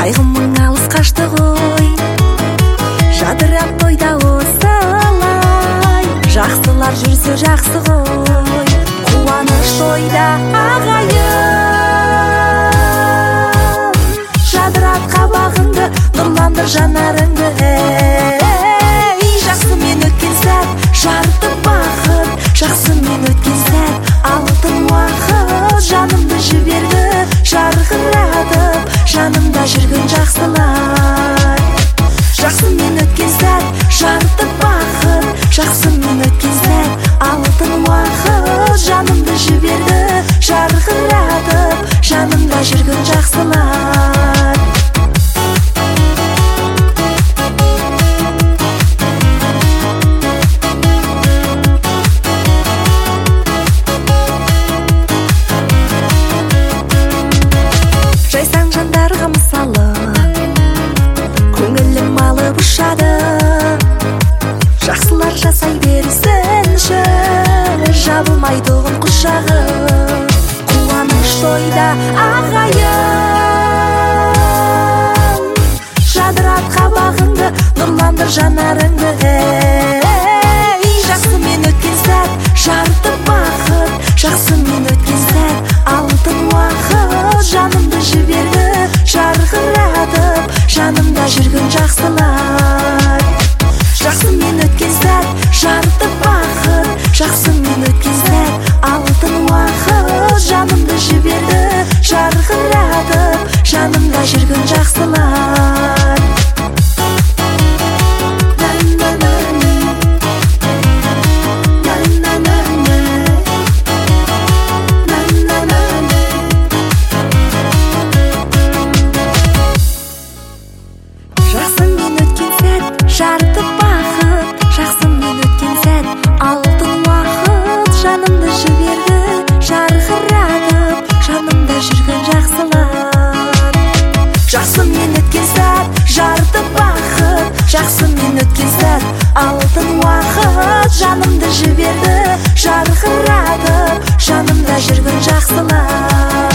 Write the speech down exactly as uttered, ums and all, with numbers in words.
Қайғымың алыс қашты ғой, жадырап тойда осылай. Жақсылар жүрсе жақсы ғой, қуаныш тойда ағайын. Жадырат қабағыңды, нұрландыр жанарыңды. Ей, жақсымен өткен сәт, жарты бақыт. Жақсымен өткен сәт, алтын уақыт. Жанымды жіберді, жарқыратып, жанымда жүрген жақсылар. Жақсымен өткен сәт, жарты бақыт. Жақсымен өткен сәт, алтын уақыт. Жанымды жіберді, жарқыратып, жанымда жүрген жақсылар. Жайсаң жандарға мысалы, көңілім алып ұшады. Жақсылар жасай берсінші, жабылмайтұғын құшағы. Қуаныш тойда ағайын. Жадырат қабағыңды, нұрландыр жанарыңды. Ей, жақсымен өткен сәт, жарты бақыт. Жақсымен өткен сәт, алтын уақыт. Жанымды жіберді, жарқыратып, жанымда жүрген жақсылар. Жақсымен өткен сәт, жарты бақыт. Жақсымен өткен сәт, алтын уақыт. Жанымды жіберді, жарқыратып, жанымда жүрген жақсылар. Жақсымен өткен сәт, жарты бақыт. Жақсымен өткен сәт, алтын уақыт. Жанымды жіберді, жарқыратып, жанымда жүрген жақсылар. Жақсымен өткен сәт, жарты бақыт. Жақсымен өткен сәт, алтын уақыт. Жанымды жіберді, жарқыратып, жанымда жүрген жақсылар.